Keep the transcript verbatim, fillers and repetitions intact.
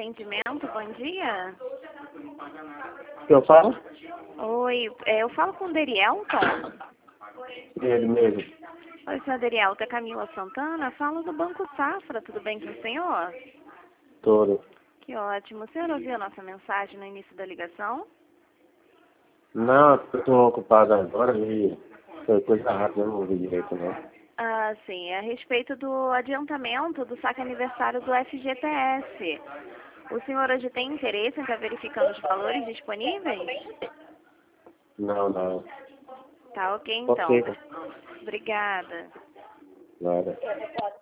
atendimento, bom dia. Eu falo? Oi, é, eu falo com o Derielton. Ele mesmo. Oi, senhor Derielton, é Camila Santana, falo do Banco Safra, tudo bem com o senhor? Todo. Que ótimo. O senhor ouviu a nossa mensagem no início da ligação? Não, eu estou ocupado agora e foi coisa rápida, eu não ouvi direito, não. Ah, sim, é a respeito do adiantamento do saque aniversário do F G T S. O senhor hoje tem interesse em estar verificando os valores disponíveis? Não, não. Tá ok, então. Ok. Obrigada. Nada.